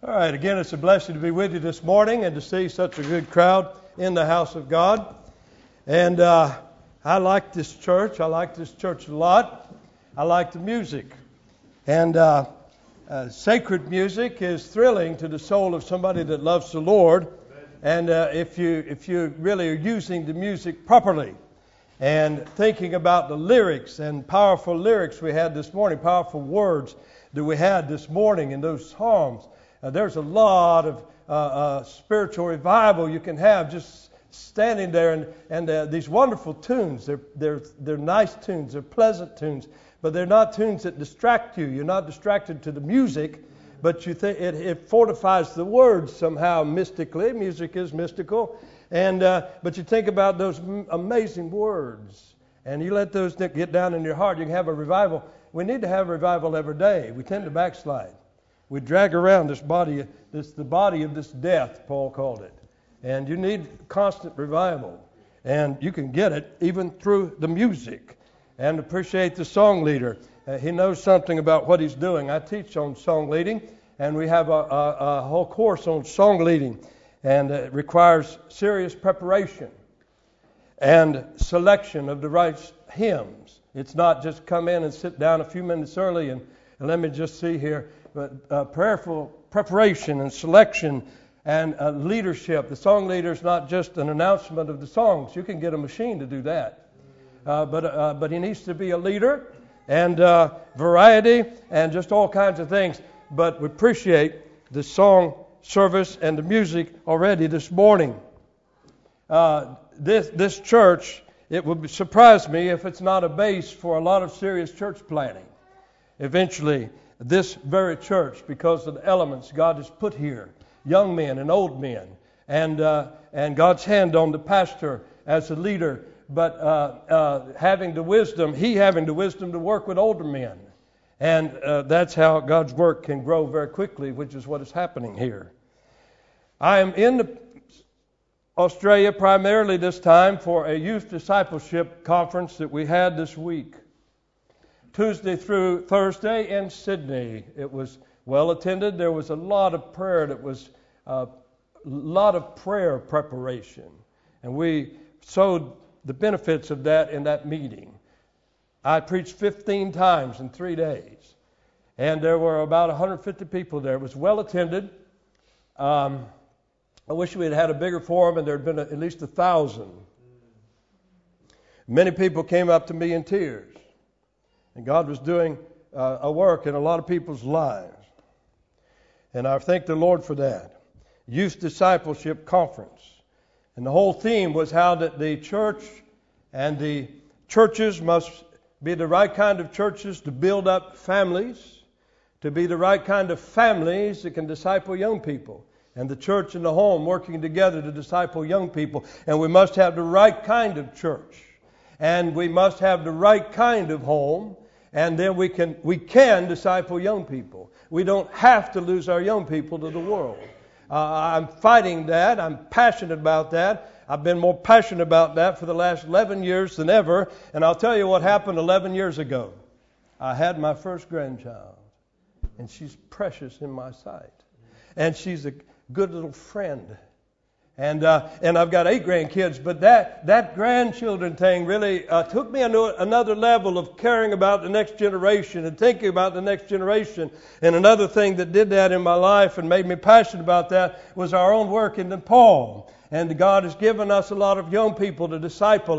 All right, again, it's a blessing to be with you this morning and to see such a good crowd in the house of God. And I like this church. I like this church a lot. I like the music. And sacred music is thrilling to the soul of somebody that loves the Lord. And if you really are using the music properly and thinking about the lyrics and powerful lyrics we had this morning, powerful words that we had this morning in those psalms, there's a lot of spiritual revival you can have just standing there and these wonderful tunes. They're nice tunes. They're pleasant tunes, but they're not tunes that distract you. You're not distracted to the music, but you think it fortifies the words somehow mystically. Music is mystical, and but you think about those amazing words, and you let those get down in your heart. You can have a revival. We need to have revival every day. We tend to backslide. We drag around this body, the body of this death, Paul called it. And you need constant revival. And you can get it even through the music. And appreciate the song leader. He knows something about what he's doing. I teach on song leading, and we have a whole course on song leading. And it requires serious preparation and selection of the right hymns. It's not just come in and sit down a few minutes early and let me just see here. But prayerful preparation and selection and leadership. The song leader is not just an announcement of the songs. You can get a machine to do that. But he needs to be a leader and variety and just all kinds of things. But we appreciate the song service and the music already this morning. This church, it would surprise me if it's not a base for a lot of serious church planning. Eventually, this very church, because of the elements God has put here, young men and old men, and God's hand on the pastor as a leader, but having the wisdom to work with older men. And that's how God's work can grow very quickly, which is what is happening here. I am in Australia primarily this time for a youth discipleship conference that we had this week. Tuesday through Thursday in Sydney. It was well attended. There was a lot of prayer. It was a lot of prayer preparation. And we sowed the benefits of that in that meeting. I preached 15 times in 3 days. And there were about 150 people there. It was well attended. I wish we had had a bigger forum and there had been at least 1,000. Many people came up to me in tears. And God was doing a work in a lot of people's lives. And I thank the Lord for that. Youth Discipleship Conference. And the whole theme was how that the church and the churches must be the right kind of churches to build up families, to be the right kind of families that can disciple young people. And the church and the home working together to disciple young people. And we must have the right kind of church. And we must have the right kind of home. And then we can disciple young people. We don't have to lose our young people to the world. I'm fighting that. I'm passionate about that. I've been more passionate about that for the last 11 years than ever. And I'll tell you what happened 11 years ago. I had my first grandchild. And she's precious in my sight. And she's a good little friend. And I've got 8 grandkids, but that grandchildren thing really took me into another level of caring about the next generation and thinking about the next generation. And another thing that did that in my life and made me passionate about that was our own work in Nepal. And God has given us a lot of young people to disciple.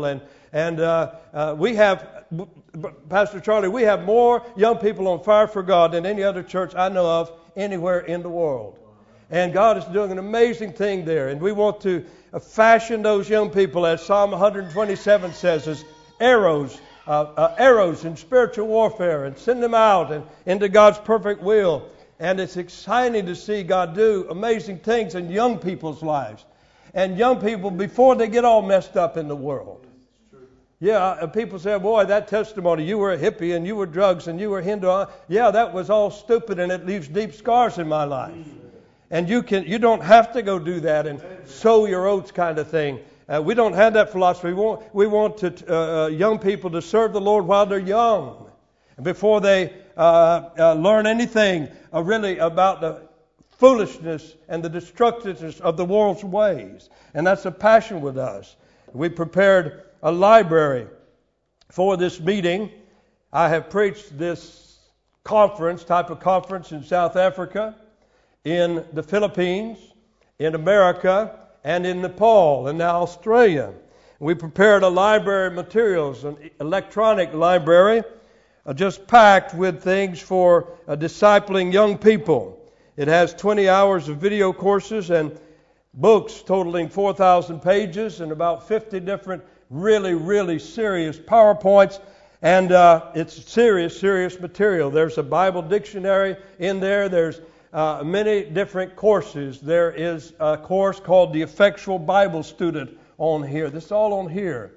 And we have, Pastor Charlie, we have more young people on fire for God than any other church I know of anywhere in the world. And God is doing an amazing thing there. And we want to fashion those young people, as Psalm 127 says, as arrows in spiritual warfare, and send them out and into God's perfect will. And it's exciting to see God do amazing things in young people's lives. And young people before they get all messed up in the world. Yeah, people say, boy, that testimony, you were a hippie and you were drugs and you were Hindu. Yeah, that was all stupid and it leaves deep scars in my life. And you don't have to go do that and sow your oats kind of thing. We don't have that philosophy. We want young people to serve the Lord while they're young, before they learn anything really about the foolishness and the destructiveness of the world's ways. And that's a passion with us. We prepared a library for this meeting. I have preached this type of conference in South Africa, in the Philippines, in America, and in Nepal, and now Australia. We prepared a library of materials, an electronic library, just packed with things for discipling young people. It has 20 hours of video courses and books totaling 4,000 pages and about 50 different really, really serious PowerPoints. And it's serious material. There's a Bible dictionary in there. There's many different courses. There is a course called the Effectual Bible Student on here. This is all on here.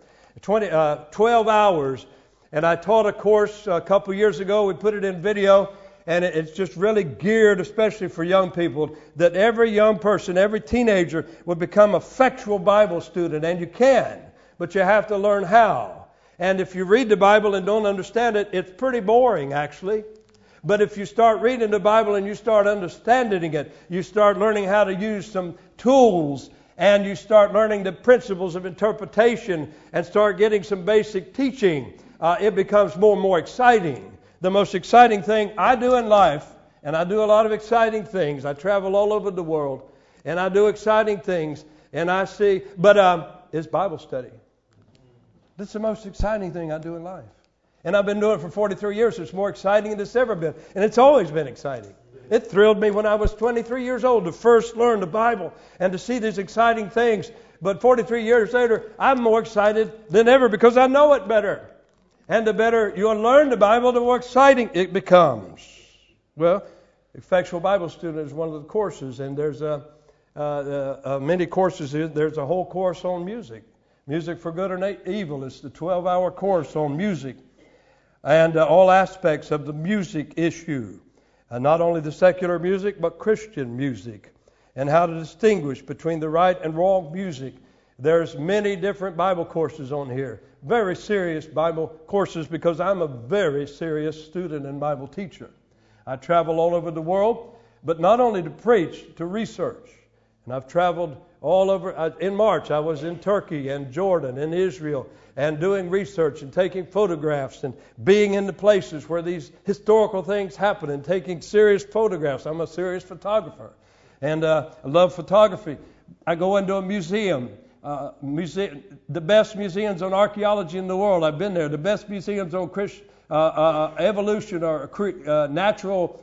12 hours. And I taught a course a couple years ago. We put it in video. And it's just really geared, especially for young people, that every young person, every teenager would become an effectual Bible student. And you can, but you have to learn how. And if you read the Bible and don't understand it, it's pretty boring, actually. But if you start reading the Bible and you start understanding it, you start learning how to use some tools, and you start learning the principles of interpretation and start getting some basic teaching, it becomes more and more exciting. The most exciting thing I do in life, and I do a lot of exciting things. I travel all over the world, and I do exciting things, and I see, but it's Bible study. That's the most exciting thing I do in life. And I've been doing it for 43 years. It's more exciting than it's ever been. And it's always been exciting. It thrilled me when I was 23 years old to first learn the Bible and to see these exciting things. But 43 years later, I'm more excited than ever because I know it better. And the better you learn the Bible, the more exciting it becomes. Well, Effectual Bible Student is one of the courses, and there's many courses. There's a whole course on music. Music for Good and Evil. It's the 12-hour course on music and all aspects of the music issue. Not only the secular music, but Christian music, and how to distinguish between the right and wrong music. There's many different Bible courses on here. Very serious Bible courses because I'm a very serious student and Bible teacher. I travel all over the world, but not only to preach, to research. And I've traveled all over. In March, I was in Turkey and Jordan and Israel and doing research and taking photographs and being in the places where these historical things happen and taking serious photographs. I'm a serious photographer, and I love photography. I go into a museum. The best museums on archaeology in the world. I've been there. The best museums on evolution or natural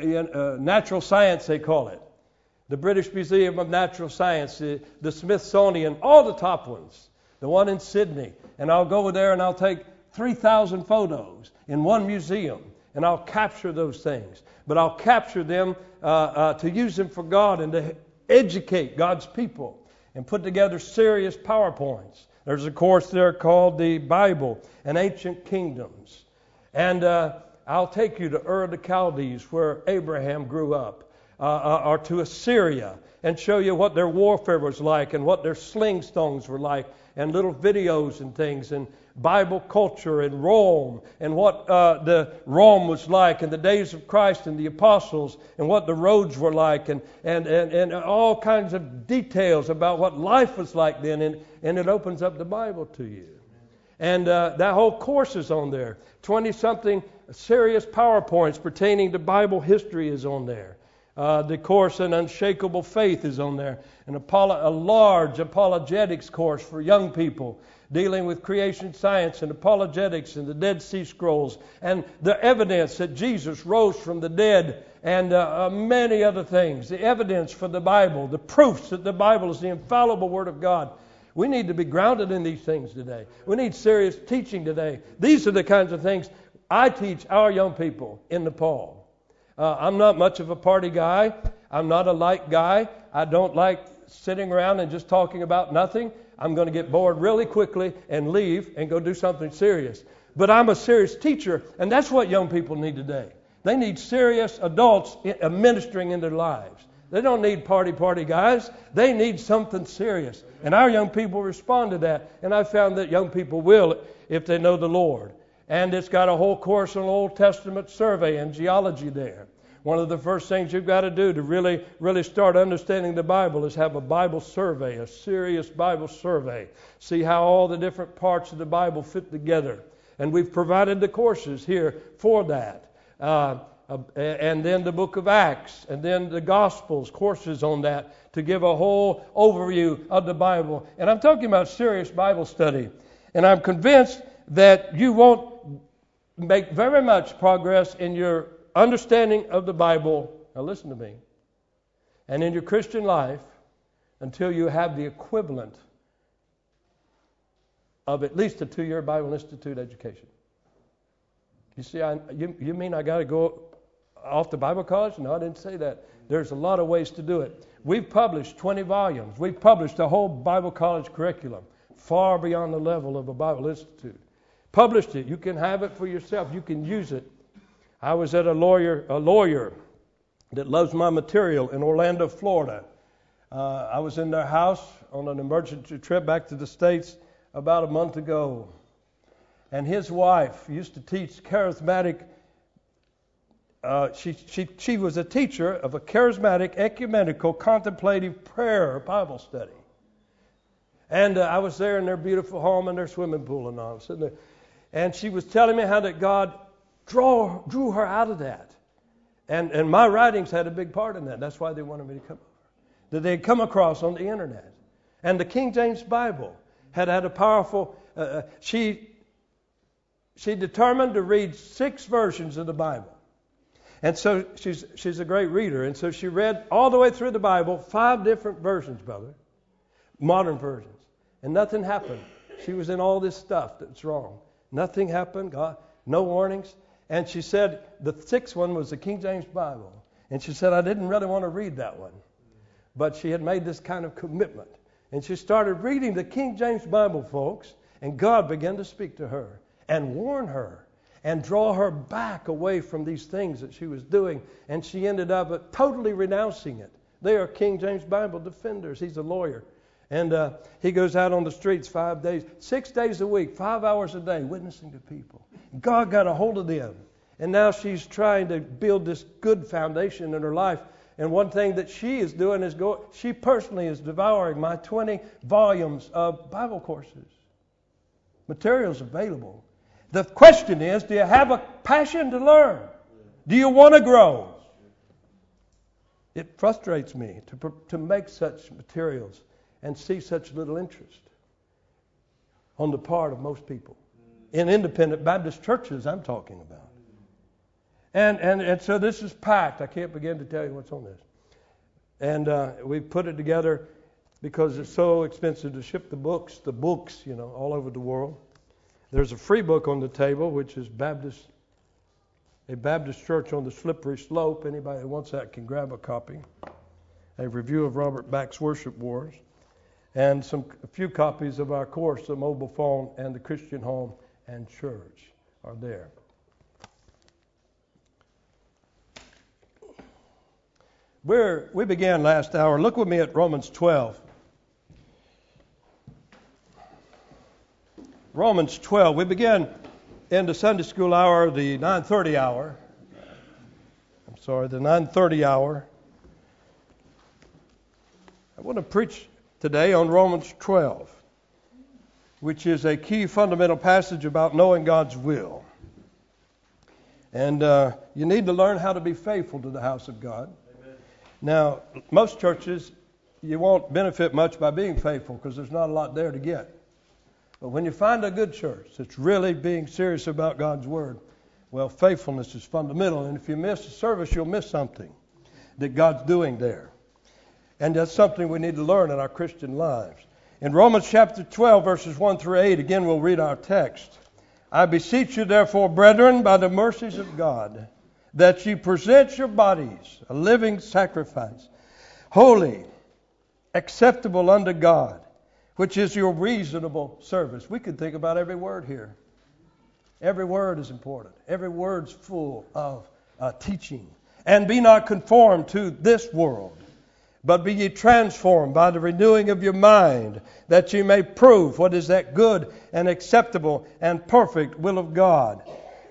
science, they call it. The British Museum of Natural Science, the Smithsonian, all the top ones. The one in Sydney. And I'll go there and I'll take 3,000 photos in one museum. And I'll capture those things. But I'll capture them to use them for God and to educate God's people. And put together serious PowerPoints. There's a course there called the Bible and Ancient Kingdoms. And I'll take you to Ur of the Chaldees, where Abraham grew up, or to Assyria, and show you what their warfare was like and what their sling stones were like, and little videos and things, and Bible culture and Rome, and what the Rome was like in the days of Christ and the apostles, and what the roads were like, and all kinds of details about what life was like then, and it opens up the Bible to you. And that whole course is on there. 20-something serious PowerPoints pertaining to Bible history is on there. The course on Unshakable Faith is on there. And a large apologetics course for young people dealing with creation science and apologetics and the Dead Sea Scrolls and the evidence that Jesus rose from the dead and many other things. The evidence for the Bible, the proofs that the Bible is the infallible Word of God. We need to be grounded in these things today. We need serious teaching today. These are the kinds of things I teach our young people in Nepal. I'm not much of a party guy. I'm not a light guy. I don't like sitting around and just talking about nothing. I'm going to get bored really quickly and leave and go do something serious. But I'm a serious teacher, and that's what young people need today. They need serious adults ministering in their lives. They don't need party guys. They need something serious. And our young people respond to that. And I found that young people will if they know the Lord. And it's got a whole course on Old Testament survey and geology there. One of the first things you've got to do to really start understanding the Bible is have a Bible survey, a serious Bible survey. See how all the different parts of the Bible fit together. And we've provided the courses here for that. And then the book of Acts, and then the Gospels, courses on that to give a whole overview of the Bible. And I'm talking about serious Bible study. And I'm convinced that you won't make very much progress in your understanding of the Bible, now listen to me, and in your Christian life until you have the equivalent of at least a 2-year Bible Institute education. You see, you mean I got to go off to Bible college? No, I didn't say that. There's a lot of ways to do it. We've published 20 volumes. We've published a whole Bible college curriculum, far beyond the level of a Bible Institute. Published it. You can have it for yourself. You can use it. I was at a lawyer that loves my material in Orlando, Florida. I was in their house on an emergency trip back to the States about a month ago. And his wife used to teach charismatic. She was a teacher of a charismatic, ecumenical, contemplative prayer Bible study. And I was there in their beautiful home and their swimming pool and all. I was sitting there. And she was telling me how that God drew her out of that. And my writings had a big part in that. That's why they wanted me to come over. That they had come across on the internet. And the King James Bible had a powerful... She determined to read 6 versions of the Bible. And so she's a great reader. And so she read all the way through the Bible, 5 different versions, brother. Modern versions. And nothing happened. She was in all this stuff that's wrong. Nothing happened. God, no warnings. And she said the 6th one was the King James Bible. And she said, I didn't really want to read that one. But she had made this kind of commitment. And she started reading the King James Bible, folks. And God began to speak to her and warn her and draw her back away from these things that she was doing. And she ended up totally renouncing it. They are King James Bible defenders. He's a lawyer. And he goes out on the streets 5 days, 6 days a week, 5 hours a day, witnessing to people. God got a hold of them. And now she's trying to build this good foundation in her life. And one thing that she is doing is she personally is devouring my 20 volumes of Bible courses. Materials available. The question is, do you have a passion to learn? Do you want to grow? It frustrates me to make such materials and see such little interest on the part of most people. In independent Baptist churches I'm talking about. And so this is packed. I can't begin to tell you what's on this. And we put it together because it's so expensive to ship the books, all over the world. There's a free book on the table, which is a Baptist Church on the Slippery Slope. Anybody that wants that can grab a copy. A review of Robert Back's Worship Wars. And a few copies of our course, The Mobile Phone and the Christian Home and Church are there. We began last hour. Look with me at Romans 12. Romans 12. We began in the Sunday school hour, the 9:30 hour. The 9:30 hour. I want to preach today on Romans 12, which is a key fundamental passage about knowing God's will. And you need to learn how to be faithful to the house of God. Amen. Now, most churches, you won't benefit much by being faithful because there's not a lot there to get. But when you find a good church that's really being serious about God's Word, well, faithfulness is fundamental. And if you miss a service, you'll miss something that God's doing there. And that's something we need to learn in our Christian lives. In Romans chapter 12, verses 1 through 8, again we'll read our text. I beseech you, therefore, brethren, by the mercies of God, that ye present your bodies a living sacrifice, holy, acceptable unto God, which is your reasonable service. We could think about every word here. Every word is important. Every word's full of teaching. And be not conformed to this world, but be ye transformed by the renewing of your mind, that ye may prove what is that good and acceptable and perfect will of God.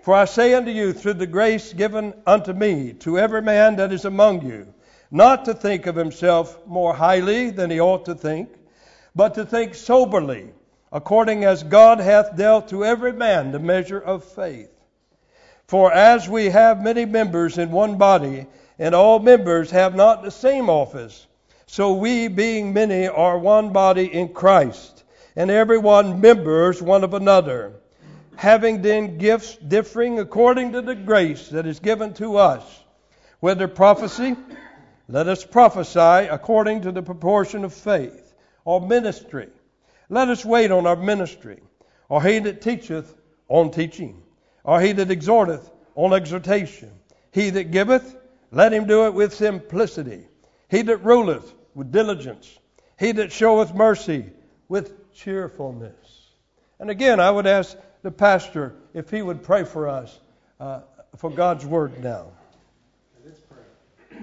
For I say unto you, through the grace given unto me, to every man that is among you, not to think of himself more highly than he ought to think, but to think soberly, according as God hath dealt to every man the measure of faith. For as we have many members in one body, and all members have not the same office, so we, being many, are one body in Christ, and every one members one of another, having then gifts differing according to the grace that is given to us, whether prophecy, let us prophesy according to the proportion of faith, or ministry, let us wait on our ministry, or he that teacheth on teaching, or he that exhorteth on exhortation, he that giveth, let him do it with simplicity, he that ruleth with diligence, he that showeth mercy with cheerfulness. And again, I would ask the pastor if he would pray for us for God's word now. Let's pray.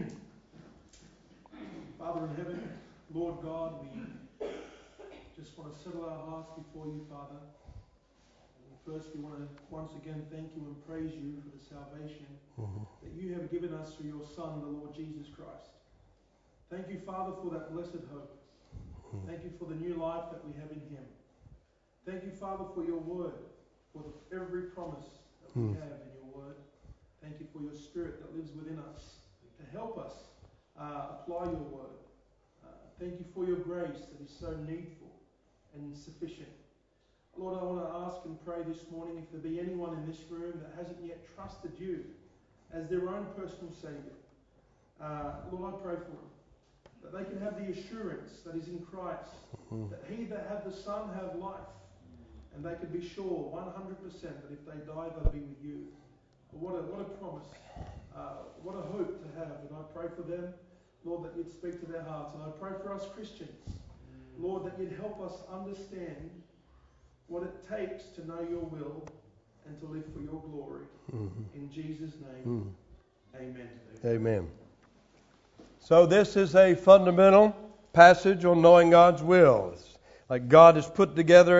Father in heaven, Lord God, we just want to settle our hearts before you, Father. And first, we want to once again thank you and praise you for the salvation that you have given us through your Son, the Lord Jesus Christ. Thank you, Father, for that blessed hope. Thank you for the new life that we have in him. Thank you, Father, for your word, for every promise that we have in your word. Thank you for your Spirit that lives within us to help us apply your word. Thank you for your grace that is so needful and sufficient. Lord, I want to ask and pray this morning if there be anyone in this room that hasn't yet trusted you as their own personal Saviour. Lord, I pray for them, that they can have the assurance that is in Christ, that he that hath the Son have life, and they can be sure 100% that if they die, they'll be with you. What a promise. What a hope to have. And I pray for them, Lord, that you'd speak to their hearts. And I pray for us Christians, Lord, that you'd help us understand what it takes to know your will and to live for your glory. In Jesus' name, amen. Amen. So this is a fundamental passage on knowing God's will. It's like God has put together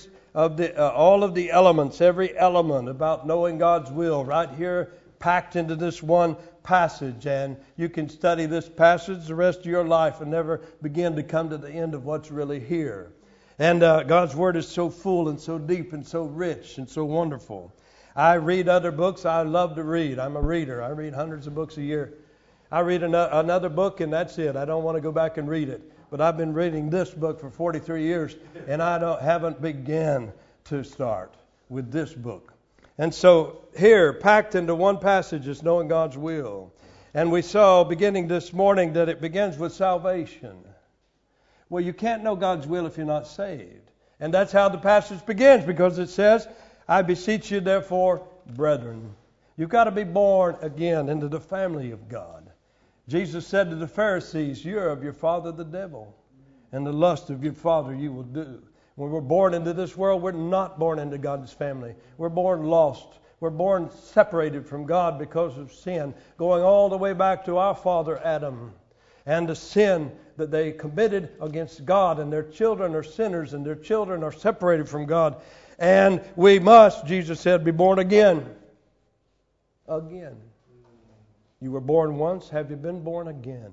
all of the elements, every element about knowing God's will right here packed into this one passage. And you can study this passage the rest of your life and never begin to come to the end of what's really here. And God's Word is so full and so deep and so rich and so wonderful. I read other books. I love to read. I'm a reader. I read hundreds of books a year. I read another book and that's it. I don't want to go back and read it. But I've been reading this book for 43 years and I haven't begun to start with this book. And so here, packed into one passage, is knowing God's will. And we saw beginning this morning that it begins with salvation. Well, you can't know God's will if you're not saved. And that's how the passage begins, because it says, I beseech you therefore, brethren. You've got to be born again into the family of God. Jesus said to the Pharisees, you're of your father the devil, and the lust of your father you will do. When we're born into this world, we're not born into God's family. We're born lost. We're born separated from God because of sin, going all the way back to our father Adam and the sin that they committed against God, and their children are sinners and their children are separated from God. And we must, Jesus said, be born again. Again. You were born once, have you been born again?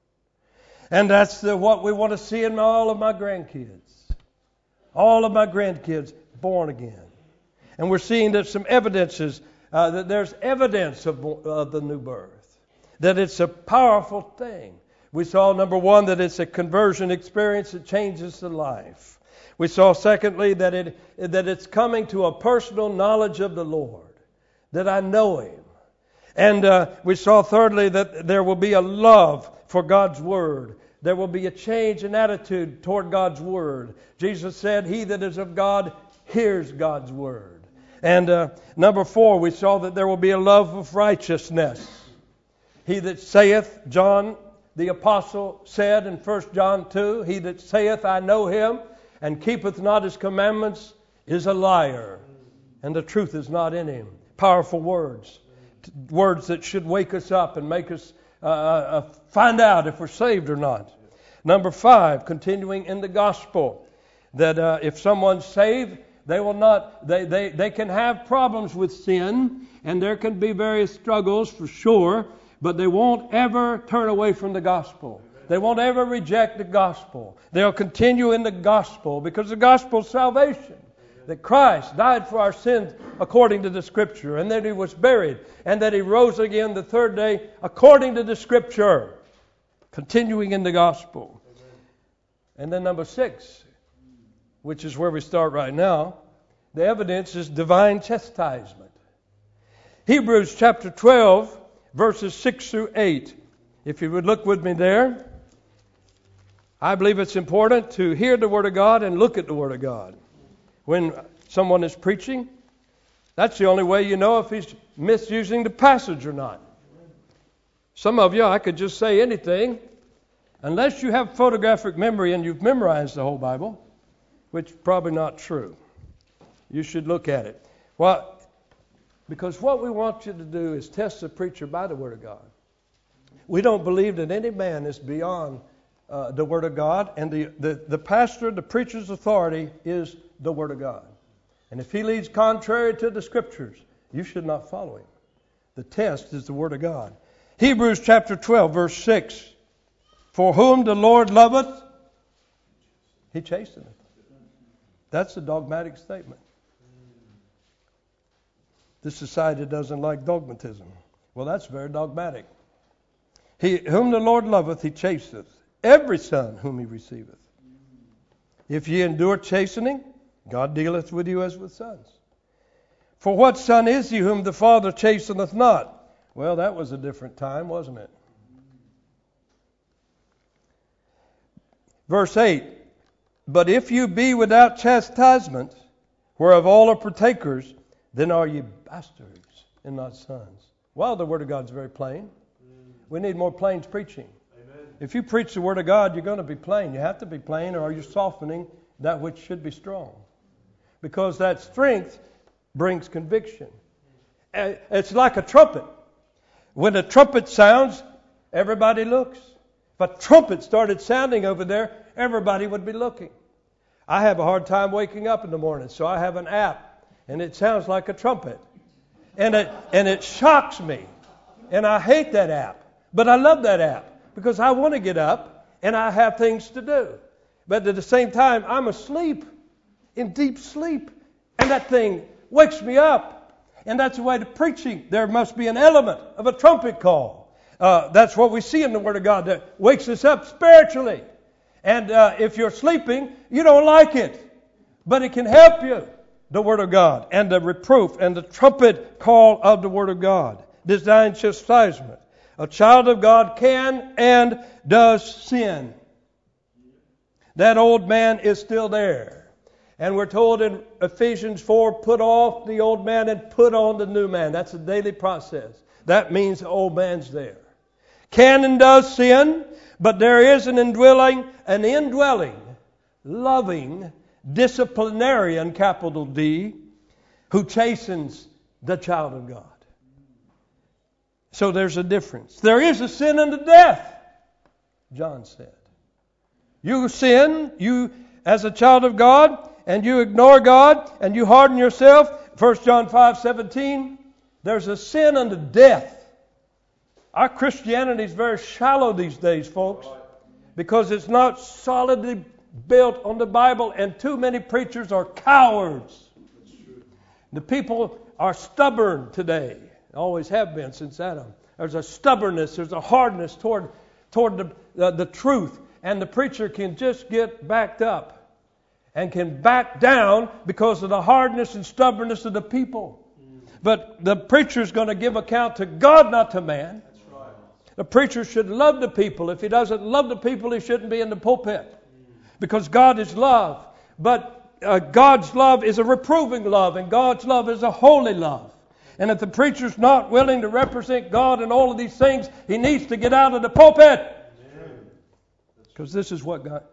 And that's what we want to see in all of my grandkids. All of my grandkids born again. And we're seeing that some evidences, that there's evidence of the new birth. That it's a powerful thing. We saw, number one, that it's a conversion experience that changes the life. We saw, secondly, that it's coming to a personal knowledge of the Lord. That I know Him. And we saw, thirdly, that there will be a love for God's Word. There will be a change in attitude toward God's Word. Jesus said, he that is of God hears God's Word. And number four, we saw that there will be a love of righteousness. He that saith, John the Apostle said in 1 John 2, he that saith, I know him, and keepeth not his commandments, is a liar, and the truth is not in him. Powerful words. Words that should wake us up and make us find out if we're saved or not. Number five, continuing in the gospel, that if someone's saved, They will not. They can have problems with sin, and there can be various struggles for sure, but they won't ever turn away from the gospel. They won't ever reject the gospel. They'll continue in the gospel because the gospel is salvation. That Christ died for our sins according to the Scripture, and that He was buried, and that He rose again the third day according to the Scripture. Continuing in the gospel. And then number 6, which is where we start right now, the evidence is divine chastisement. Hebrews chapter 12, verses 6 through 8. If you would look with me there. I believe it's important to hear the Word of God and look at the Word of God. When someone is preaching, that's the only way you know if he's misusing the passage or not. Some of you, I could just say anything, unless you have photographic memory and you've memorized the whole Bible, which is probably not true. You should look at it. Well, because what we want you to do is test the preacher by the Word of God. We don't believe that any man is beyond the Word of God, and the pastor, the preacher's authority is the Word of God. And if he leads contrary to the Scriptures, you should not follow him. The test is the Word of God. Hebrews chapter 12, verse 6. For whom the Lord loveth, He chasteneth. That's a dogmatic statement. This society doesn't like dogmatism. Well, that's very dogmatic. Whom the Lord loveth, He chasteneth. Every son whom He receiveth. If ye endure chastening, God dealeth with you as with sons. For what son is he whom the Father chasteneth not? Well, that was a different time, wasn't it? Verse 8. But if you be without chastisement, whereof all are partakers, then are ye bastards and not sons. Well, the Word of God is very plain. We need more plain preaching. Amen. If you preach the Word of God, you're going to be plain. You have to be plain, or you're softening that which should be strong. Because that strength brings conviction. It's like a trumpet. When a trumpet sounds, everybody looks. If a trumpet started sounding over there, everybody would be looking. I have a hard time waking up in the morning, so I have an app, and it sounds like a trumpet. And it shocks me. And I hate that app. But I love that app because I want to get up and I have things to do. But at the same time, I'm asleep, in deep sleep. And that thing wakes me up. And that's the way to preaching. There must be an element of a trumpet call. That's what we see in the Word of God that wakes us up spiritually. And if you're sleeping, you don't like it. But it can help you, the Word of God, and the reproof and the trumpet call of the Word of God. Divine chastisement. A child of God can and does sin. That old man is still there. And we're told in Ephesians 4, put off the old man and put on the new man. That's a daily process. That means the old man's there. Can and does sin, but there is an indwelling, loving, disciplinarian, capital D, who chastens the child of God. So there's a difference. There is a sin unto death, John said. You sin, you as a child of God, and you ignore God, and you harden yourself. 1 John 5:17, there's a sin unto death. Our Christianity is very shallow these days, folks, because it's not solidly built on the Bible, and too many preachers are cowards. The people are stubborn today. Always have been since Adam. There's a stubbornness, there's a hardness toward the truth. And the preacher can just get backed up and can back down because of the hardness and stubbornness of the people. But the preacher's going to give account to God, not to man. That's right. The preacher should love the people. If he doesn't love the people, he shouldn't be in the pulpit. Because God is love. But God's love is a reproving love, and God's love is a holy love. And if the preacher's not willing to represent God in all of these things, he needs to get out of the pulpit. Because this is what God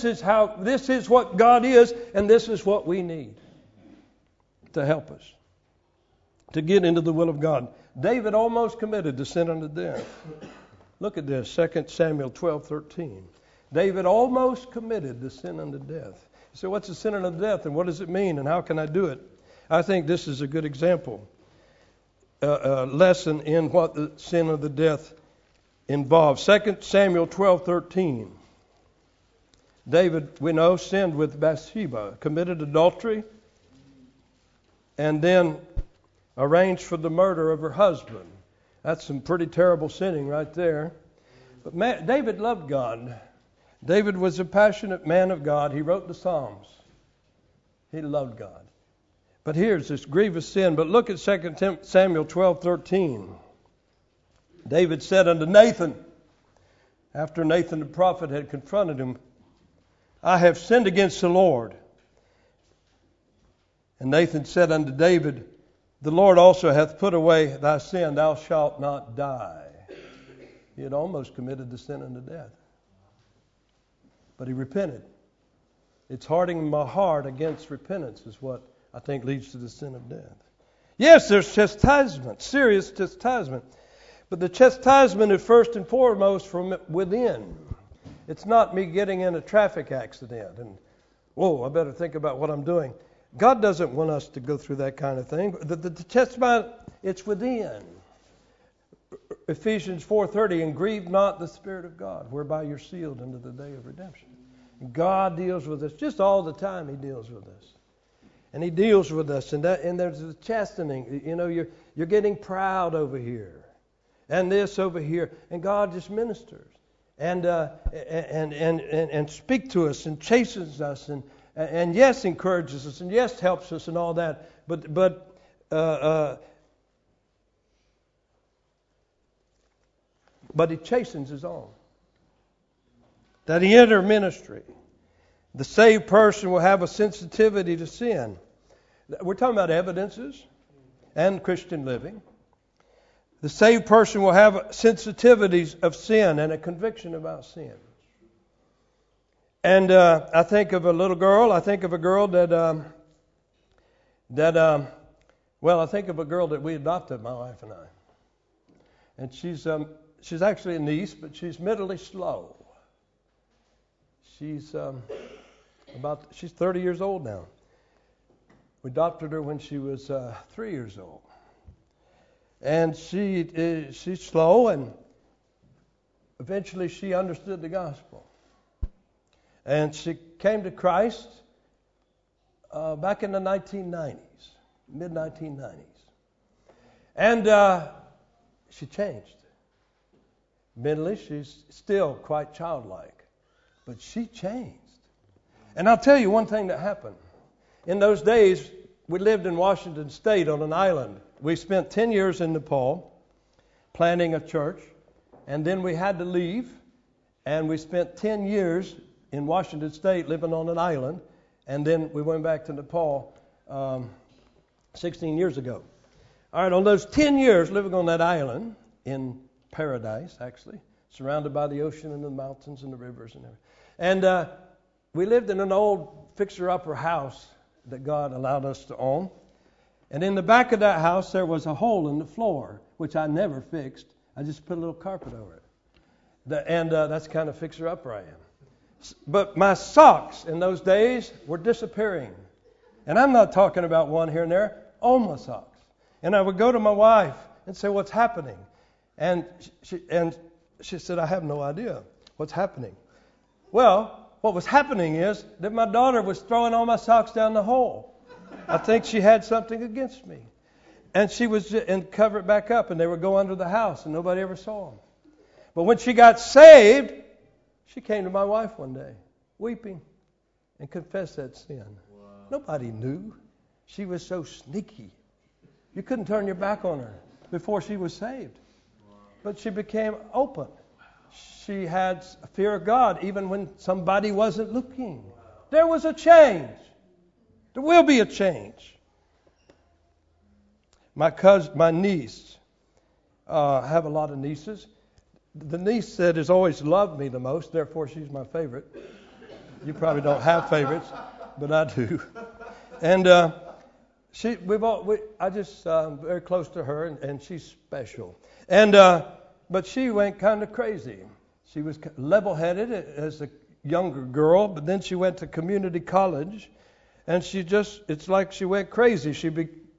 is, and this is what we need to help us to get into the will of God. David almost committed to sin unto death. Look at this, 2 Samuel 12:13. David almost committed to sin unto death. So what's the sin of death, and what does it mean, and how can I do it? I think this is a good example, lesson in what the sin of the death involves. 2 Samuel 12:13. David, we know, sinned with Bathsheba, committed adultery, and then arranged for the murder of her husband. That's some pretty terrible sinning right there. But David loved God. David was a passionate man of God. He wrote the Psalms. He loved God. But here's this grievous sin. But look at 2 Samuel 12:13. David said unto Nathan, after Nathan the prophet had confronted him, I have sinned against the Lord. And Nathan said unto David, the Lord also hath put away thy sin, thou shalt not die. He had almost committed the sin unto death. But he repented. It's hardening my heart against repentance is what I think leads to the sin of death. Yes, there's chastisement, serious chastisement. But the chastisement is first and foremost from within. It's not me getting in a traffic accident and, whoa, I better think about what I'm doing. God doesn't want us to go through that kind of thing. The chastisement, it's within. Ephesians 4:30, and grieve not the Spirit of God, whereby you're sealed unto the day of redemption. God deals with us just all the time. He deals with us. And He deals with us. And there's a chastening. You know, you're getting proud over here. And this over here. And God just ministers. And speak to us and chastens us and yes, encourages us and yes, helps us and all that. But He chastens His own. That He enter ministry. The saved person will have a sensitivity to sin. We're talking about evidences and Christian living. The saved person will have sensitivities of sin and a conviction about sin. And I think of a little girl. I think of a girl I think of a girl that we adopted, my wife and I. And she's actually a niece, but she's mentally slow. She's 30 years old now. We adopted her when she was 3 years old. And she's slow, and eventually she understood the gospel. And she came to Christ back in the 1990s, mid-1990s. And she changed. Mentally, she's still quite childlike. But she changed. And I'll tell you one thing that happened. In those days, we lived in Washington State on an island. We spent 10 years in Nepal planting a church. And then we had to leave. And we spent 10 years in Washington State living on an island. And then we went back to Nepal 16 years ago. All right, on those 10 years living on that island, in paradise actually, surrounded by the ocean and the mountains and the rivers and everything. And we lived in an old fixer-upper house that God allowed us to own. And in the back of that house there was a hole in the floor, which I never fixed. I just put a little carpet over it. That's the kind of fixer-upper I am. But my socks in those days were disappearing. And I'm not talking about one here and there, all my socks. And I would go to my wife and say, what's happening? And she said, I have no idea what's happening. Well, what was happening is that my daughter was throwing all my socks down the hole. I think she had something against me. And she was and cover it back up, and they would go under the house, and nobody ever saw them. But when she got saved, she came to my wife one day, weeping, and confessed that sin. Wow. Nobody knew. She was so sneaky. You couldn't turn your back on her before she was saved. Wow. But she became open. She had a fear of God even when somebody wasn't looking. Wow. There was a change. There will be a change. My niece, I have a lot of nieces. The niece that has always loved me the most, therefore she's my favorite. You probably don't have favorites, but I do. And I'm very close to her, and she's special. And but she went kind of crazy. She was level-headed as younger girl, but then she went to community college, and it's like she went crazy. She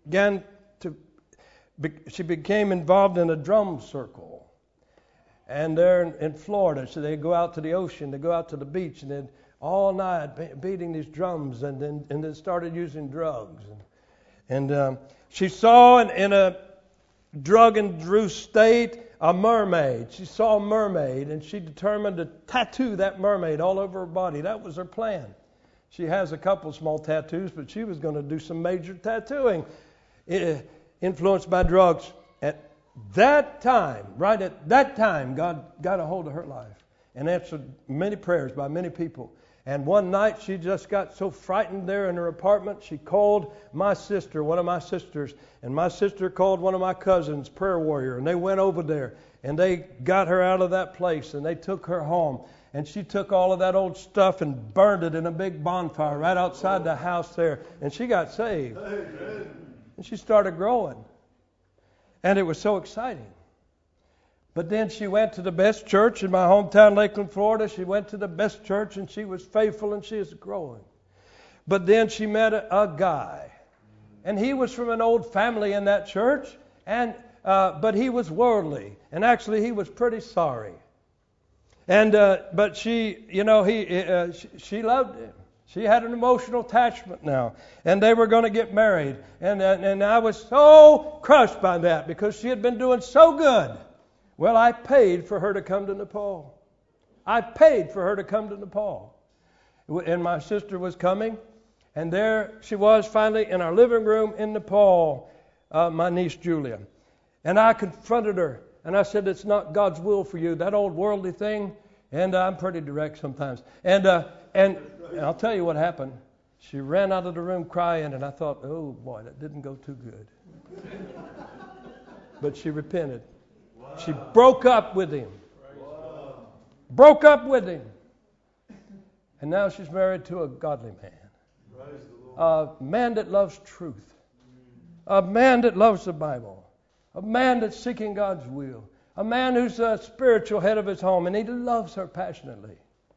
became involved in a drum circle. And they're in Florida, so they go out to the ocean, they go out to the beach, and then all night beating these drums, and then started using drugs. And she saw in a drug-induced state a mermaid. She saw a mermaid, and she determined to tattoo that mermaid all over her body. That was her plan. She has a couple small tattoos, but she was going to do some major tattooing, influenced by drugs. At that time, God got a hold of her life and answered many prayers by many people. And one night she just got so frightened there in her apartment, she called my sister, one of my sisters, and my sister called one of my cousins, prayer warrior, and they went over there and they got her out of that place and they took her home. And she took all of that old stuff and burned it in a big bonfire right outside the house there, and she got saved. And she started growing. And it was so exciting. But then she went to the best church in my hometown, Lakeland, Florida. She went to the best church, and she was faithful, and she is growing. But then she met a guy. And he was from an old family in that church, but he was worldly. And actually, he was pretty sorry. And but she loved him. She had an emotional attachment now, and they were going to get married. And I was so crushed by that because she had been doing so good. Well, I paid for her to come to Nepal. And my sister was coming, and there she was finally in our living room in Nepal, my niece Julia. And I confronted her, and I said, it's not God's will for you, that old worldly thing. And I'm pretty direct sometimes. And I'll tell you what happened. She ran out of the room crying, and I thought, oh boy, that didn't go too good. But she repented. Wow. She broke up with him. Wow. Broke up with him. And now she's married to a godly man. A man that loves truth. A man that loves the Bible. A man that's seeking God's will. A man who's a spiritual head of his home, and he loves her passionately.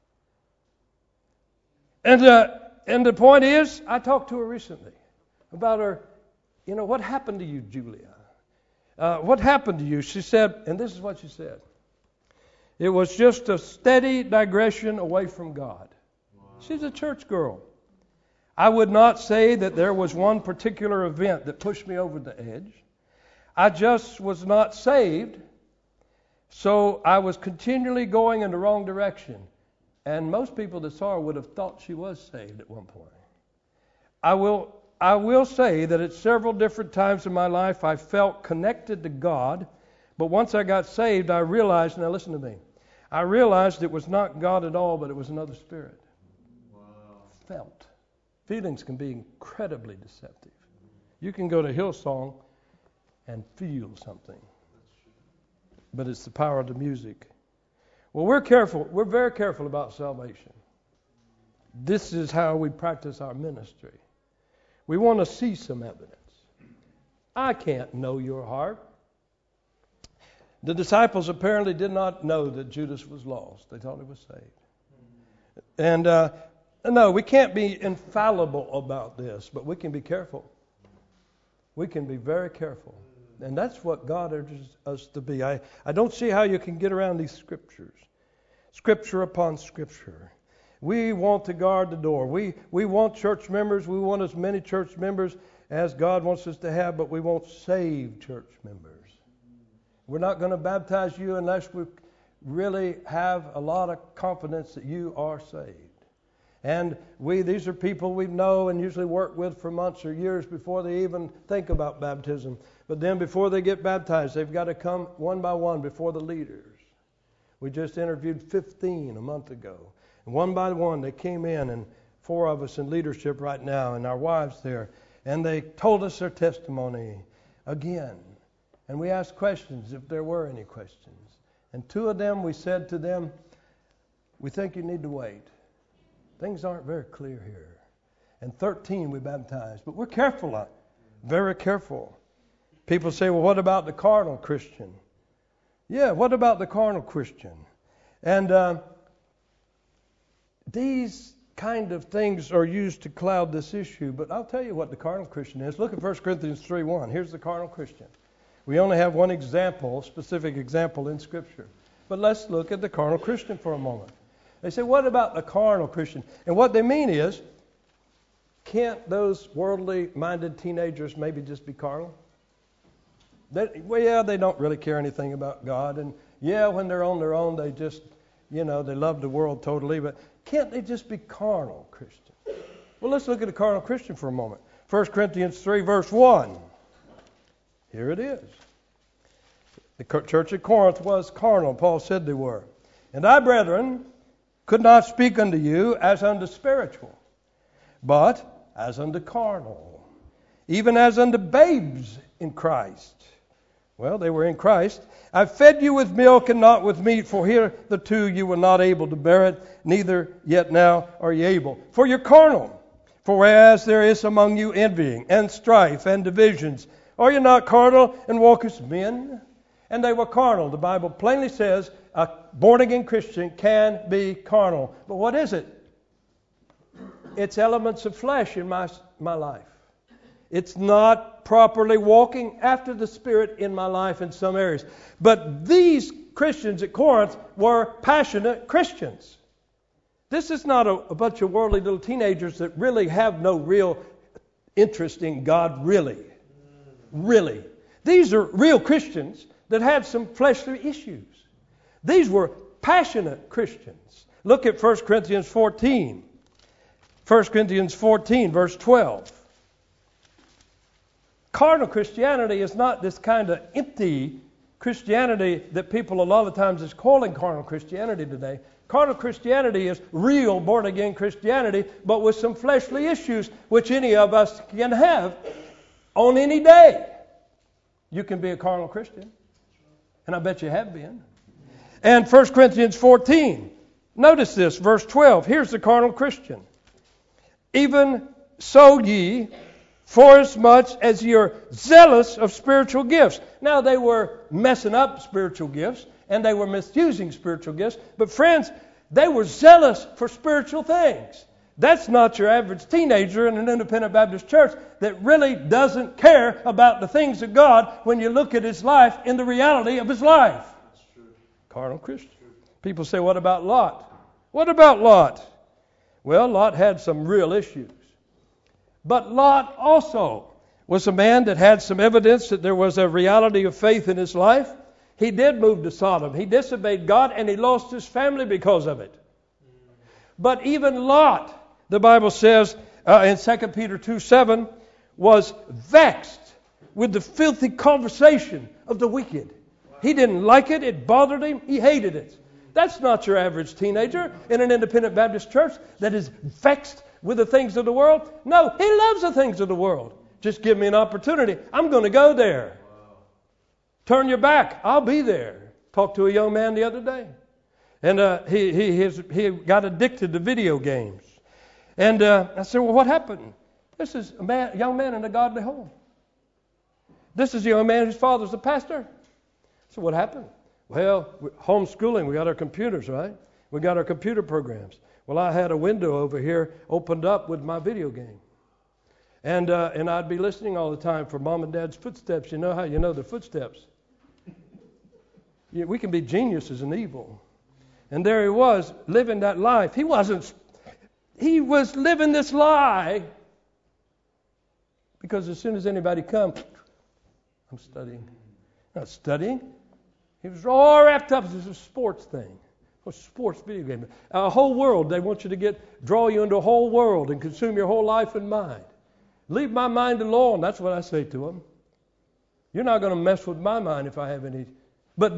And the point is, I talked to her recently about her, what happened to you, Julia? What happened to you? She said, and this is what she said. It was just a steady digression away from God. Wow. She's a church girl. I would not say that there was one particular event that pushed me over the edge. I just was not saved, so I was continually going in the wrong direction. And most people that saw her would have thought she was saved at one point. I will say that at several different times in my life I felt connected to God, but once I got saved, I realized, now listen to me, I realized it was not God at all, but it was another spirit. Wow. Felt. Feelings can be incredibly deceptive. You can go to Hillsong and feel something, but it's the power of the music. Well, we're careful. We're very careful about salvation. This is how we practice our ministry. We want to see some evidence. I can't know your heart. The disciples apparently did not know that Judas was lost. They thought he was saved. And no, we can't be infallible about this, but we can be careful. We can be very careful. And that's what God urges us to be. I don't see how you can get around these scriptures. Scripture upon scripture. We want to guard the door. We want church members. We want as many church members as God wants us to have, but we won't save church members. We're not going to baptize you unless we really have a lot of confidence that you are saved. And these are people we know and usually work with for months or years before they even think about baptism. But then before they get baptized, they've got to come one by one before the leaders. We just interviewed 15 a month ago. And one by one they came in, and 4 of us in leadership right now, and our wives there. And they told us their testimony again. And we asked questions if there were any questions. And 2 of them, we said to them, we think you need to wait. Things aren't very clear here. And 13 we baptized. But we're careful, very careful. People say, well, what about the carnal Christian? Yeah, what about the carnal Christian? And these kind of things are used to cloud this issue. But I'll tell you what the carnal Christian is. Look at 1 Corinthians 3:1. Here's the carnal Christian. We only have one example, specific example in Scripture. But let's look at the carnal Christian for a moment. They say, what about the carnal Christian? And what they mean is, can't those worldly-minded teenagers maybe just be carnal? They don't really care anything about God. And when they're on their own, they just, they love the world totally. But can't they just be carnal Christians? Well, let's look at the carnal Christian for a moment. 1 Corinthians 3, verse 1. Here it is. The church at Corinth was carnal. Paul said they were. And I, brethren, could not speak unto you as unto spiritual, but as unto carnal, even as unto babes in Christ. Well, they were in Christ. I fed you with milk and not with meat, for hitherto you were not able to bear it, neither yet now are ye able. For you're carnal. For whereas there is among you envying and strife and divisions, are you not carnal and walk as men? And they were carnal. The Bible plainly says a born-again Christian can be carnal. But what is it? It's elements of flesh in my life. It's not properly walking after the Spirit in my life in some areas. But these Christians at Corinth were passionate Christians. This is not a bunch of worldly little teenagers that really have no real interest in God, really. Really. These are real Christians that had some fleshly issues. These were passionate Christians. Look at 1 Corinthians 14. 1 Corinthians 14, verse 12. Carnal Christianity is not this kind of empty Christianity that people a lot of times is calling carnal Christianity today. Carnal Christianity is real born-again Christianity, but with some fleshly issues, which any of us can have on any day. You can be a carnal Christian. And I bet you have been. And 1 Corinthians 14. Notice this, verse 12. Here's the carnal Christian. Even so ye, forasmuch as you're zealous of spiritual gifts. Now they were messing up spiritual gifts, and they were misusing spiritual gifts. But friends, they were zealous for spiritual things. That's not your average teenager in an independent Baptist church that really doesn't care about the things of God when you look at his life in the reality of his life. That's true. Carnal Christian. People say, what about Lot? What about Lot? Well, Lot had some real issues. But Lot also was a man that had some evidence that there was a reality of faith in his life. He did move to Sodom. He disobeyed God and he lost his family because of it. But even Lot, the Bible says in 2 Peter 2:7, was vexed with the filthy conversation of the wicked. He didn't like it. It bothered him. He hated it. That's not your average teenager in an independent Baptist church that is vexed with the things of the world. No, he loves the things of the world. Just give me an opportunity. I'm going to go there. Turn your back. I'll be there. Talked to a young man the other day. And he got addicted to video games. And I said, well, what happened? This is a young man in a godly home. This is a young man whose father's a pastor. So what happened? Well, homeschooling, we got our computers, right? We got our computer programs. Well, I had a window over here opened up with my video game. And I'd be listening all the time for Mom and Dad's footsteps. You know how you know their footsteps? We can be geniuses in evil. And there he was, living that life. He was living this lie. Because as soon as anybody comes, I'm studying. Not studying. He was all wrapped up. This is a sports thing. A sports video game. A whole world. They want you to draw you into a whole world and consume your whole life and mind. Leave my mind alone. That's what I say to them. You're not going to mess with my mind if I have any. But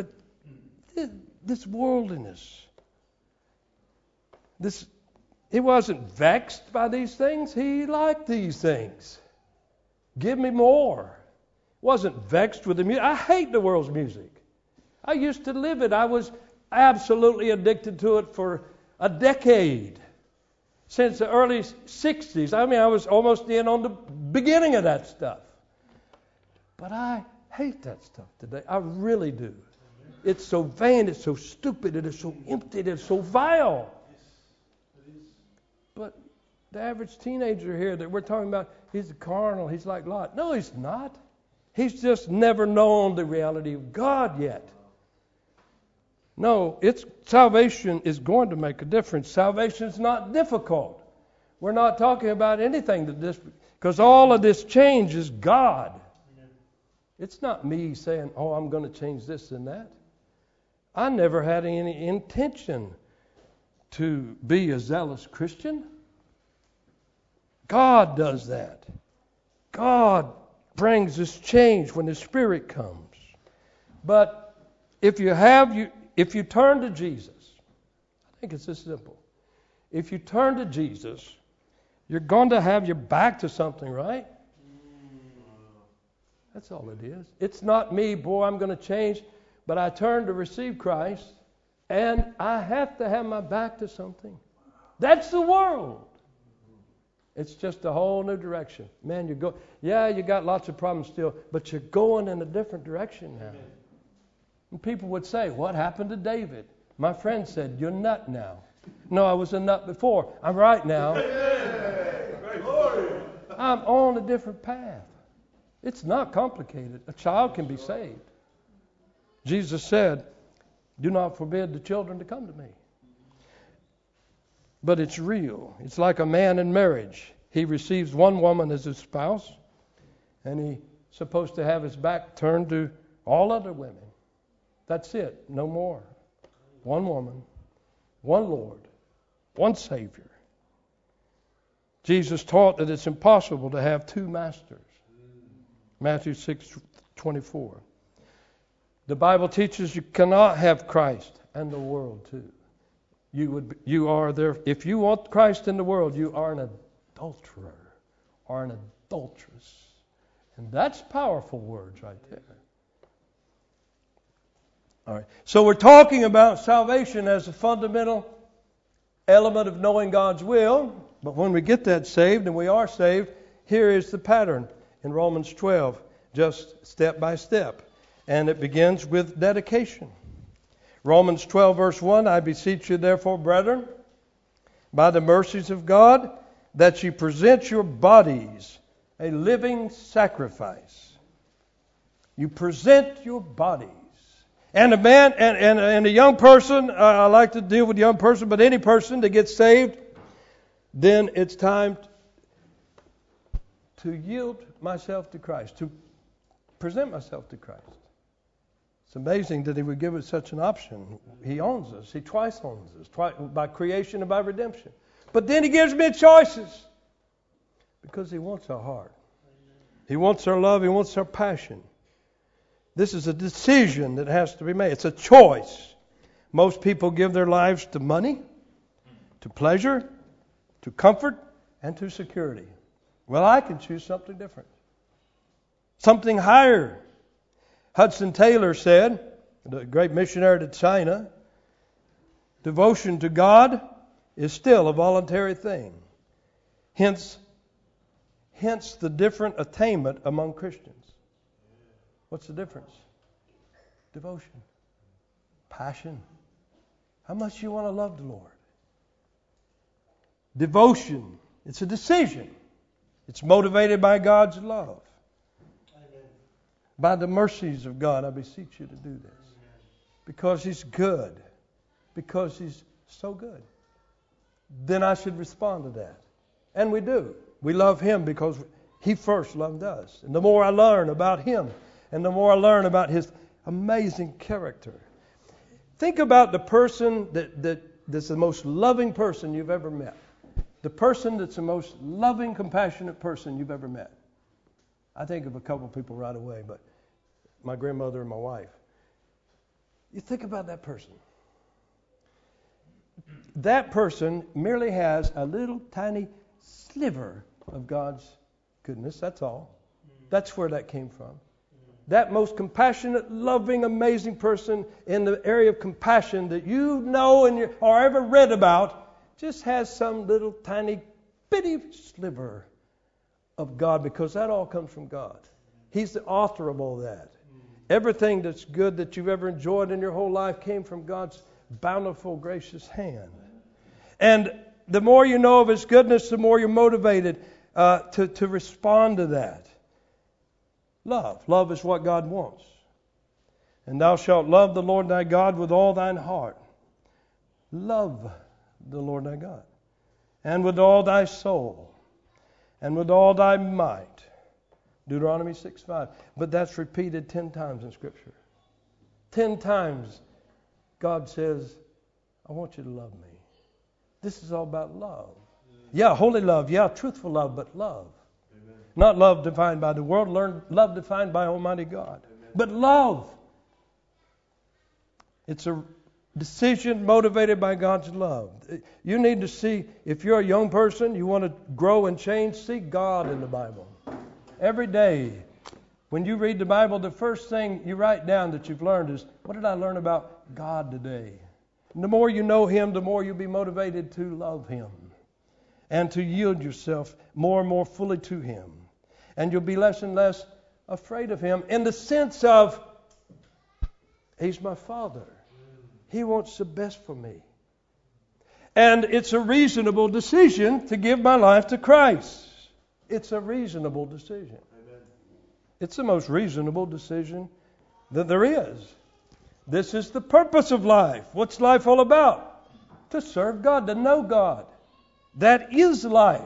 this worldliness. He wasn't vexed by these things. He liked these things. Give me more. Wasn't vexed with the music. I hate the world's music. I used to live it. I was absolutely addicted to it for a decade. Since the early 60s. I mean, I was almost in on the beginning of that stuff. But I hate that stuff today. I really do. It's so vain, it's so stupid, it is so empty, it is so vile. But the average teenager here that we're talking about, he's carnal, he's like Lot. No, he's not. He's just never known the reality of God yet. No, salvation is going to make a difference. Salvation is not difficult. We're not talking about anything because all of this change is God. It's not me saying, oh, I'm going to change this and that. I never had any intention to be a zealous Christian. God does that. God brings this change when the Spirit comes. But if you turn to Jesus, I think it's this simple. If you turn to Jesus, you're going to have your back to something, right? That's all it is. It's not me, boy, I'm going to change, but I turn to receive Christ, and I have to have my back to something. That's the world. It's just a whole new direction. Man, you got lots of problems still, but you're going in a different direction now. And people would say, what happened to David? My friend said, you're nut now. No, I was a nut before. I'm right now. I'm on a different path. It's not complicated. A child can be saved. Jesus said, do not forbid the children to come to me. But it's real. It's like a man in marriage. He receives one woman as his spouse, and he's supposed to have his back turned to all other women. That's it. No more. One woman, one Lord, one Savior. Jesus taught that it's impossible to have two masters. Matthew 6:24. The Bible teaches you cannot have Christ and the world too. You are there. If you want Christ in the world, you are an adulterer or an adulteress. And that's powerful words right there. All right. So we're talking about salvation as a fundamental element of knowing God's will. But when we get that saved, and we are saved, here is the pattern in Romans 12, just step by step. And it begins with dedication. Romans 12, verse 1, I beseech you therefore, brethren, by the mercies of God, that you present your bodies a living sacrifice. You present your bodies. And a man and a young person, I like to deal with young person, but any person that gets saved, then it's time to yield myself to Christ, to present myself to Christ. It's amazing that He would give us such an option. He owns us. He twice owns us, by creation and by redemption. But then He gives me choices because He wants our heart. He wants our love. He wants our passion. This is a decision that has to be made. It's a choice. Most people give their lives to money, to pleasure, to comfort, and to security. Well, I can choose something different. Something higher. Hudson Taylor said, the great missionary to China, devotion to God is still a voluntary thing. Hence the different attainment among Christians. What's the difference? Devotion. Passion. How much you want to love the Lord. Devotion. It's a decision. It's motivated by God's love. Amen. By the mercies of God, I beseech you to do this. Because He's good. Because He's so good. Then I should respond to that. And we do. We love Him because He first loved us. And the more I learn about Him, and the more I learn about His amazing character. Think about the person that's the most loving person you've ever met. The person that's the most loving, compassionate person you've ever met. I think of a couple of people right away, but my grandmother and my wife. You think about that person. That person merely has a little tiny sliver of God's goodness, that's all. That's where that came from. That most compassionate, loving, amazing person in the area of compassion that you know or ever read about just has some little tiny bitty sliver of God, because that all comes from God. He's the author of all that. Everything that's good that you've ever enjoyed in your whole life came from God's bountiful, gracious hand. And the more you know of His goodness, the more you're motivated to respond to that. Love. Love is what God wants. And thou shalt love the Lord thy God with all thine heart. Love the Lord thy God. And with all thy soul. And with all thy might. Deuteronomy 6:5. But that's repeated 10 times in Scripture. 10 times God says, I want you to love me. This is all about love. Yeah, holy love. Yeah, truthful love, but love. Amen. Not love defined by the world. Love defined by Almighty God. Amen. But love. It's a decision motivated by God's love. You need to see, if you're a young person, you want to grow and change, see God in the Bible. Every day, when you read the Bible, the first thing you write down that you've learned is, what did I learn about God today? And the more you know Him, the more you'll be motivated to love Him and to yield yourself more and more fully to Him. And you'll be less and less afraid of Him in the sense of, He's my Father. He wants the best for me. And it's a reasonable decision to give my life to Christ. It's a reasonable decision. Amen. It's the most reasonable decision that there is. This is the purpose of life. What's life all about? To serve God, to know God. That is life.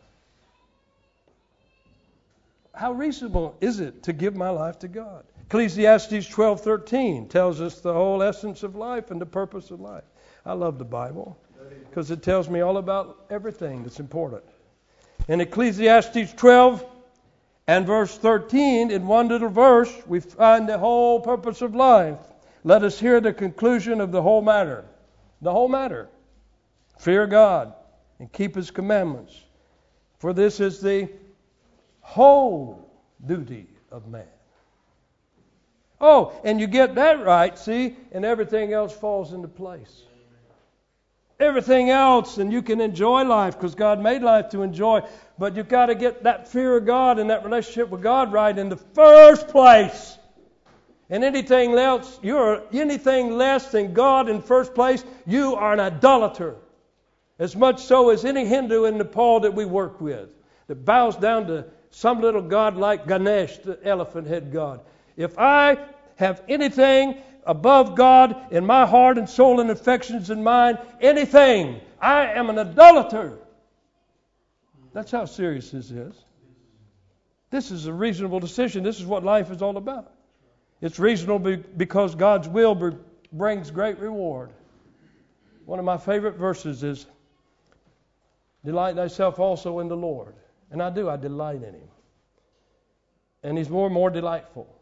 How reasonable is it to give my life to God? Ecclesiastes 12:13 tells us the whole essence of life and the purpose of life. I love the Bible because it tells me all about everything that's important. In Ecclesiastes 12 and verse 13, in one little verse, we find the whole purpose of life. Let us hear the conclusion of the whole matter. The whole matter. Fear God and keep His commandments. For this is the whole duty of man. Oh, and you get that right, see, and everything else falls into place. Everything else, and you can enjoy life because God made life to enjoy. But you've got to get that fear of God and that relationship with God right in the first place. And anything else, you're anything less than God in first place, you are an idolater. As much so as any Hindu in Nepal that we work with, that bows down to some little god like Ganesh, the elephant head god. If I have anything above God in my heart and soul and affections and mind, anything, I am an idolater. That's how serious this is. This is a reasonable decision. This is what life is all about. It's reasonable because God's will brings great reward. One of my favorite verses is, delight thyself also in the Lord. And I do, I delight in Him. And He's more and more delightful.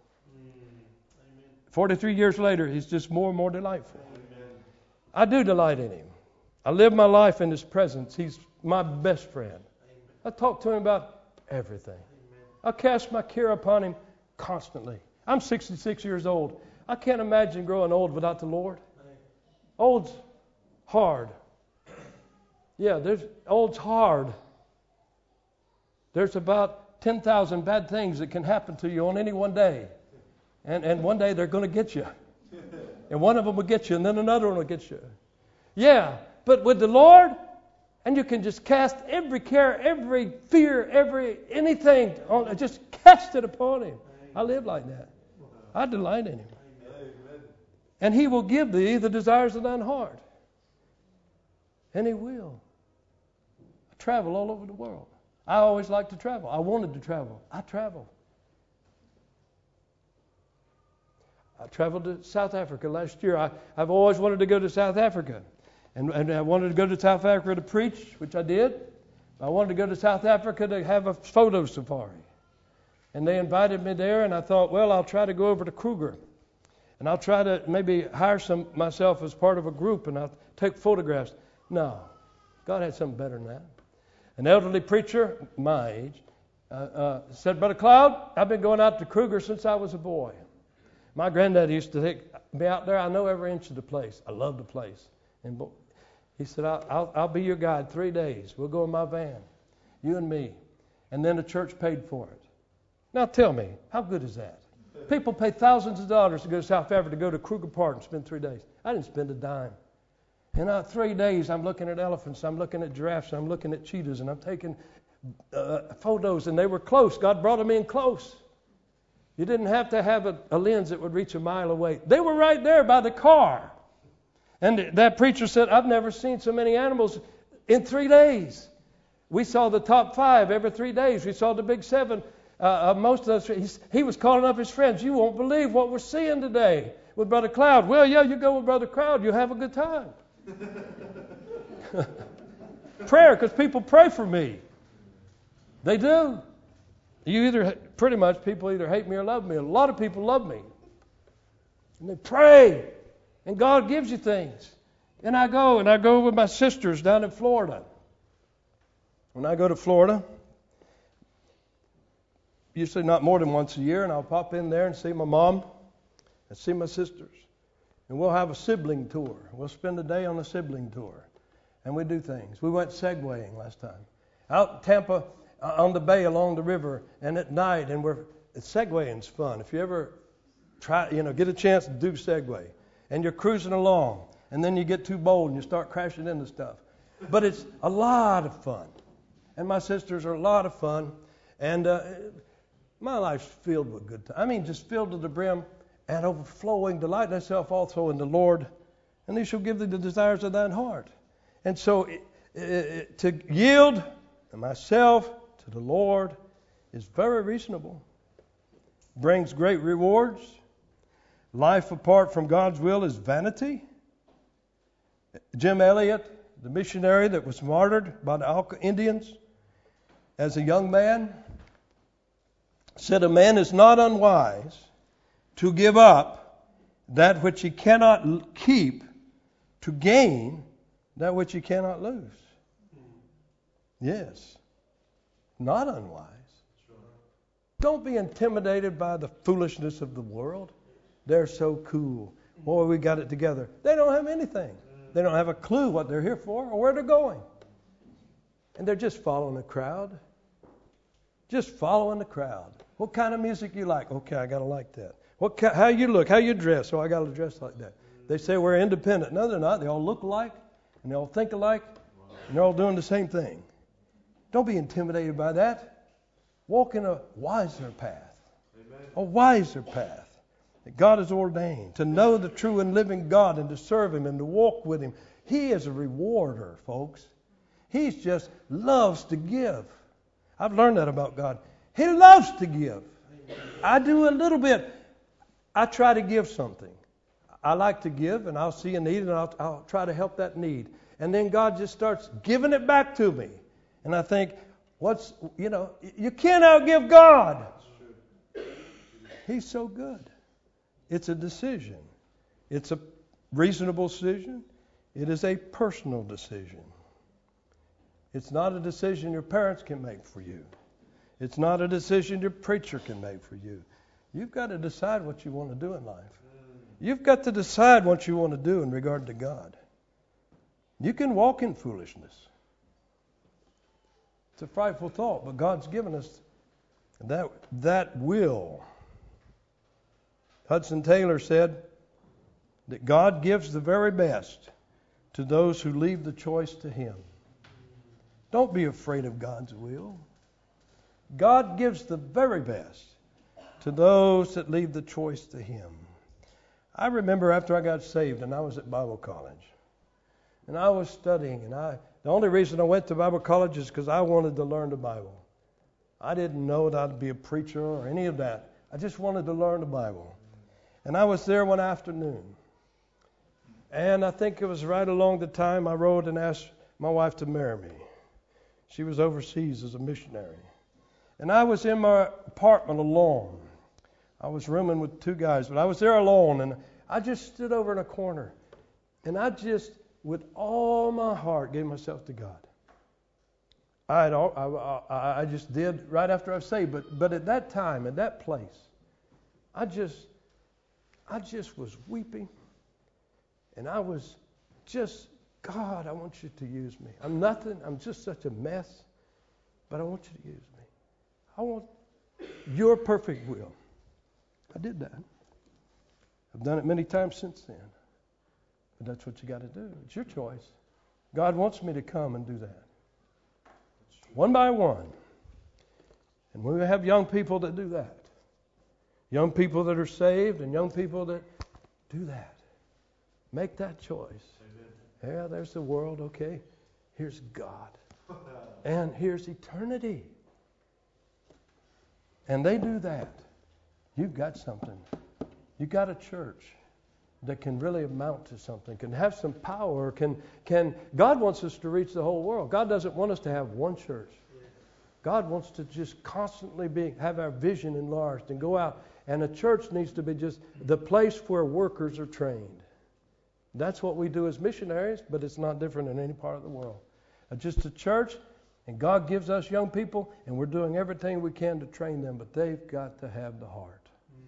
43 years later, He's just more and more delightful. Amen. I do delight in Him. I live my life in His presence. He's my best friend. Amen. I talk to Him about everything. Amen. I cast my care upon Him constantly. I'm 66 years old. I can't imagine growing old without the Lord. Old's hard. Yeah, old's hard. There's about 10,000 bad things that can happen to you on any one day. And one day they're going to get you. And one of them will get you, and then another one will get you. Yeah, but with the Lord, and you can just cast every care, every fear, anything, just cast it upon Him. I live like that. I delight in Him. And He will give thee the desires of thine heart. And He will. I travel all over the world. I always like to travel. I wanted to travel. I travel. I traveled to South Africa last year. I've always wanted to go to South Africa. And I wanted to go to South Africa to preach, which I did. I wanted to go to South Africa to have a photo safari. And they invited me there, and I thought, well, I'll try to go over to Kruger. And I'll try to maybe hire myself as part of a group, and I'll take photographs. No, God had something better than that. An elderly preacher, my age, said, Brother Cloud, I've been going out to Kruger since I was a boy. My granddad used to take me out there. I know every inch of the place. I love the place. And he said, I'll be your guide 3 days. We'll go in my van, you and me. And then the church paid for it. Now tell me, how good is that? People pay thousands of dollars to go to South Africa to go to Kruger Park and spend 3 days. I didn't spend a dime. And 3 days I'm looking at elephants, I'm looking at giraffes, I'm looking at cheetahs, and I'm taking photos, and they were close. God brought them in close. You didn't have to have a lens that would reach a mile away. They were right there by the car. And that preacher said, I've never seen so many animals in 3 days. We saw the top 5 every 3 days. We saw the big 7. Most of us, he was calling up his friends. You won't believe what we're seeing today with Brother Cloud. Well, yeah, you go with Brother Cloud, you'll have a good time. Prayer, because people pray for me. They do. Pretty much people either hate me or love me. A lot of people love me. And they pray. And God gives you things. And I go with my sisters down in Florida. When I go to Florida, usually not more than once a year, and I'll pop in there and see my mom and see my sisters. And we'll have a sibling tour. We'll spend a day on a sibling tour. And we do things. We went segwaying last time. Out in Tampa, on the bay along the river, and at night, and segwaying's fun. If you ever get a chance to do Segway, and you're cruising along, and then you get too bold and you start crashing into stuff. But it's a lot of fun. And my sisters are a lot of fun. And my life's filled with good times. I mean, just filled to the brim and overflowing. Delight thyself also in the Lord, and he shall give thee the desires of thine heart. And so to yield myself to the Lord is very reasonable. Brings great rewards. Life apart from God's will is vanity. Jim Elliot, the missionary that was martyred by the Auca Indians as a young man, said a man is not unwise to give up that which he cannot keep to gain that which he cannot lose. Yes, not unwise. Don't be intimidated by the foolishness of the world. They're so cool. Boy, we got it together. They don't have anything. They don't have a clue what they're here for or where they're going. And they're just following the crowd. Just following the crowd. What kind of music you like? Okay, I got to like that. How you look, how you dress? Oh, I got to dress like that. They say we're independent. No, they're not. They all look alike, and they all think alike, and they're all doing the same thing. Don't be intimidated by that. Walk in a wiser path. Amen. A wiser path that God has ordained. To know the true and living God and to serve Him and to walk with Him. He is a rewarder, folks. He just loves to give. I've learned that about God. He loves to give. I do a little bit. I try to give something. I like to give, and I'll see a need, and I'll try to help that need. And then God just starts giving it back to me. And I think, you can't outgive God. He's so good. It's a decision. It's a reasonable decision. It is a personal decision. It's not a decision your parents can make for you. It's not a decision your preacher can make for you. You've got to decide what you want to do in life. You've got to decide what you want to do in regard to God. You can walk in foolishness. It's a frightful thought, but God's given us that will. Hudson Taylor said that God gives the very best to those who leave the choice to Him. Don't be afraid of God's will. God gives the very best to those that leave the choice to Him. I remember after I got saved and I was at Bible college. And I was studying, and the only reason I went to Bible college is because I wanted to learn the Bible. I didn't know that I'd be a preacher or any of that. I just wanted to learn the Bible. And I was there one afternoon. And I think it was right along the time I wrote and asked my wife to marry me. She was overseas as a missionary. And I was in my apartment alone. I was rooming with 2 guys, but I was there alone. And I just stood over in a corner. And I just, with all my heart, gave myself to God. I just did right after I was saved. But at that time, at that place, I just was weeping. And I was just, God, I want you to use me. I'm nothing. I'm just such a mess. But I want you to use me. I want your perfect will. I did that. I've done it many times since then. But that's what you got to do. It's your choice. God wants me to come and do that. One by one. And we have young people that do that. Young people that are saved and young people that do that. Make that choice. Amen. Yeah, there's the world. Okay. Here's God. And here's eternity. And they do that. You've got something. You've got a church that can really amount to something, can have some power, can God wants us to reach the whole world. God doesn't want us to have one church. God wants to just constantly have our vision enlarged and go out. And a church needs to be just the place where workers are trained. That's what we do as missionaries, but it's not different in any part of the world. Just a church, and God gives us young people, and we're doing everything we can to train them, but they've got to have the heart.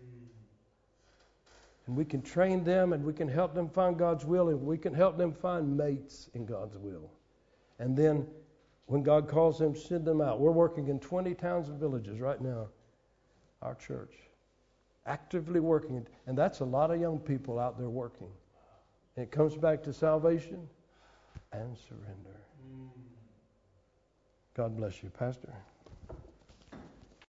And we can train them, and we can help them find God's will, and we can help them find mates in God's will. And then when God calls them, send them out. We're working in 20 towns and villages right now, our church, actively working. And that's a lot of young people out there working. And it comes back to salvation and surrender. God bless you, Pastor.